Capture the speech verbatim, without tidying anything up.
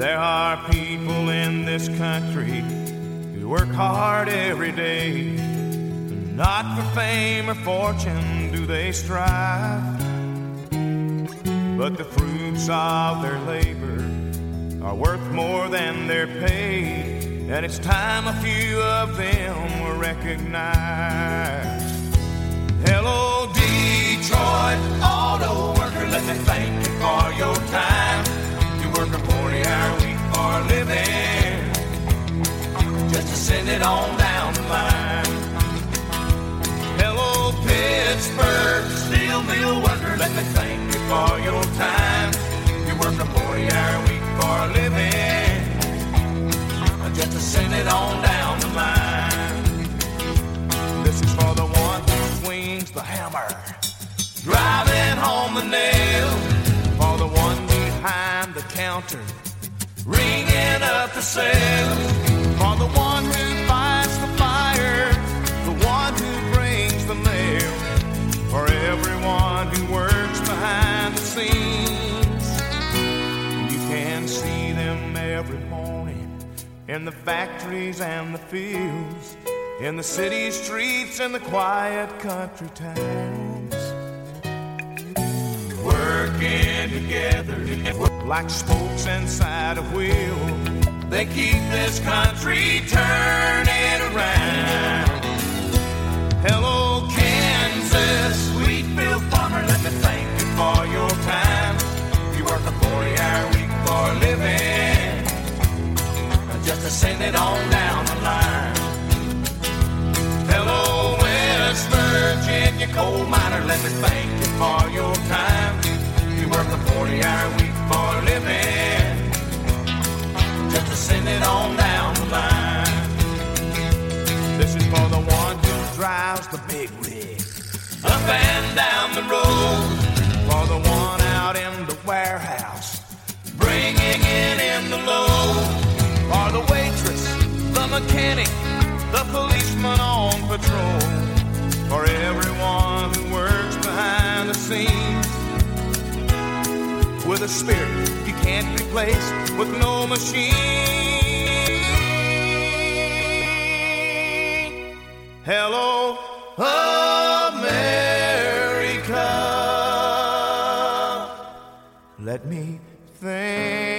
There are people in this country who work hard every day. Not for fame or fortune do they strive, but the fruits of their labor are worth more than they're paid, and it's time a few of them were recognized. Hello, Detroit auto worker, let me thank you for your time. You work a forty-hour week for a living, just to send it on down the line. Hello, Pittsburgh steel mill worker, let me thank you for your time. You work a forty-hour week for a living, just to send it on down the line. This is for the one who swings the hammer, driving home the nail. For the one behind the counter, ringing up the sales. For the one who fights the fire, the one who brings the mail. For everyone who works behind the scenes, you can see them every morning in the factories and the fields, in the city streets and the quiet country towns, working together like spokes inside a wheel. They keep this country turning around. Hello, Kansas, Wheatfield farmer, let me thank you for your time. You work a forty-hour week for a living, just to send it on down the line. Hello, West Virginia coal miner, let me thank you for your time. You work a forty-hour week for a living, just to send it on down the line. This is for the one who drives the big rig up and down the road. For the one out in the warehouse, bringing in in the load. For the waitress, the mechanic, the policeman on patrol. For everyone who works behind the scenes, with a spirit you can't replace with no machine. Hello, America, let me thank